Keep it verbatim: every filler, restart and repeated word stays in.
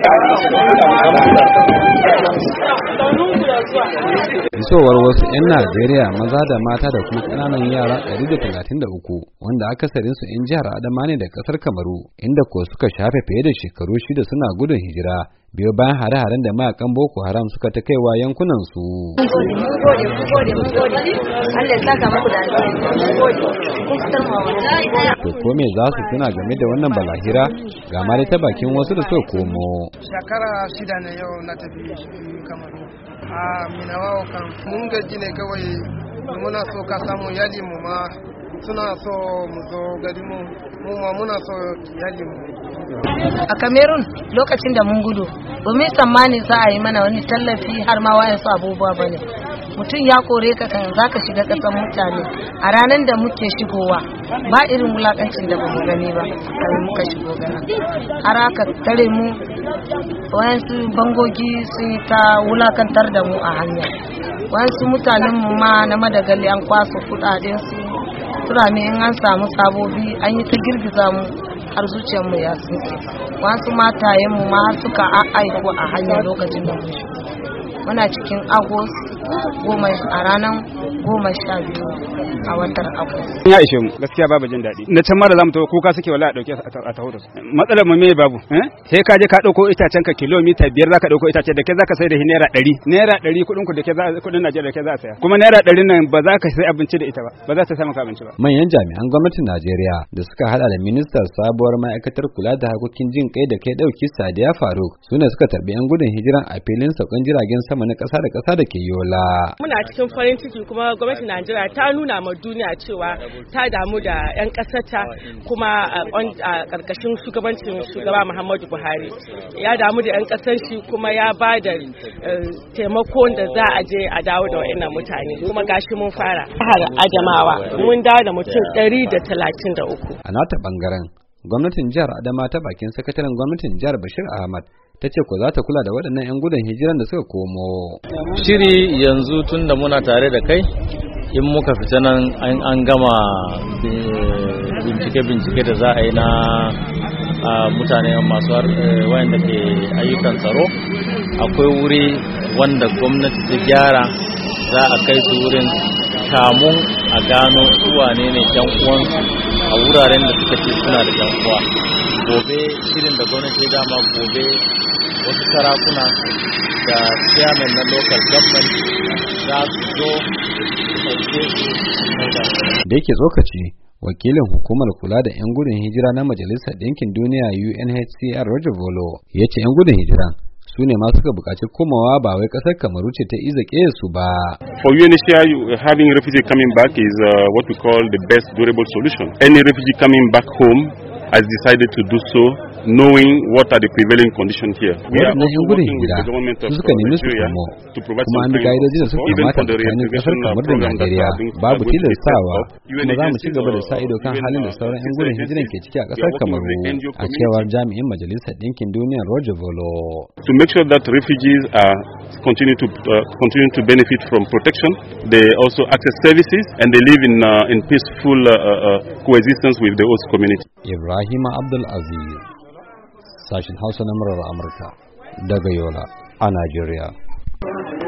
Isowar wasu 'yan Najeriya maza da mata da kuma ƙananan yara ɗari da talatin da uku wanda akasarinsu 'yan jihar Adama ne da ƙasar Kamaru, inda ko suka shafe fiye da shekaru shida suna gudun hijira biyo bayan hare-haren da mayakan Boko Haram suka ta kaiwa yankunan su. To ko me za su tuna game da wannan balahira ga ma ta bakin wasu da suka komo. Shekara shida ne yau na tafi Kamaru. A minawa kan mun gaji ne kawai, muna so ka samu yali mu ma suna so mu zo gari mu mu ma muna so yali mu. A Cameroon lokacin da mun gudu ba mu tsammani za a yi mana wani tallafi har ma wayansu abubuwa bane. Mutum ya kore ka kan zaka shiga kasan mutane a ranar da muke shigowa ba irin wulakancin da bamu gani ba kai muka shigo gana har aka tare mu wayansu bangogi sun yi ta wulakantar da mu a hanya, wayansu mutanen mu ma na Madagali an kwaso kudaden su turame in an samu sabobi an yi ta girgiza mu har zuciyar mu ya tsinke, wayansu matayen mu ma har suka aiko a hanya lokacin da mun shigo. Muna cikin Agos goma a ranar goma sha biyu a watan Agos. Ya ishe mu gaskiya babu jin daɗi. Na can ma da zamu tawo kuka suke wala a dauke a taho da su. Matsalar mu me babu? Eh? Sai ka je ka dauko itacen ka kilomita biyar zaka dauko itace da ke zaka sai da naira ɗari. Naira ɗari kuɗin ku da ke kuɗin Najeriya da ke za a saya. Kuma naira ɗari nan ba za ka sai abinci da ita ba. Ba za ta sai maka abinci ba. Manyan jami'an gwamnatin Najeriya da suka hada da ministan sabuwar ma'aikatar kula da harkokin jin kai da kai dauki Sadiya Faruk sune suka tarbi yan gudun hijiran a filin saukan jiragen sama na ƙasa da ƙasa da ke Yola. Muna cikin farin ciki kuma gwamnatin Najeriya ta nuna ma duniya cewa ta damu da 'yan ƙasarta kuma a ƙarƙashin shugabancin shugaba Muhammadu Buhari. Ya damu da 'yan ƙasar shi kuma ya ba da taimakon da za a je a dawo da wa'annan mutane kuma gashi mun fara. Har Adamawa mun dawo da mutum ɗari da talatin da uku. A nata ɓangaren gwamnatin jihar Adama ta bakin sakataren gwamnatin jihar Bashir Ahmad ta ce ko za ta kula da waɗannan 'yan gudun hijiran da suka komo. Shiri yanzu tun da muna tare da kai in muka fita nan an gama bincike-bincike da za a yi na mutane masu wayanda ke ayyukan tsaro, akwai wuri wanda gwamnati ta gyara za a kai su wurin kamun a gano wane ne yan uwansu a wuraren da suka ce suna da yan uwa. Gobe shirin da gwamnati dama gobe wasu sarakuna da chairman na local government za su zo ɗauke su. Da yake tsokaci wakilin hukumar kula da 'yan gudun hijira na Majalisar Ɗinkin Duniya U N H C R Roger Volo ya ce 'yan gudun hijiran su ne ma suka buƙaci komawa ba wai ƙasar Kamaru ce ta iza su ba. For U N H C R, having refugee coming back is uh, what we call the best durable solution. Any refugee coming back home has decided to do so knowing what are the prevailing conditions here. Waɗannan 'yan gudun hijira su suka nemi su komo kuma an bi ka'idoji da suka kamata tsakanin ƙasar Kamar da Najeriya babu tilastawa kuma za mu ci gaba da sa ido kan halin da sauran 'yan gudun hijiran ke ciki a ƙasar Kamaru a cewar jami'in Majalisar Ɗinkin Duniya Roger Volo. To make sure that refugees are continue to uh, continue to benefit from protection, they also access services and they live in uh, in peaceful uh, uh, coexistence with the host community. Ibrahim Abdul Aziz, sashin Hausa na murar Amurka daga Yola a Najeriya.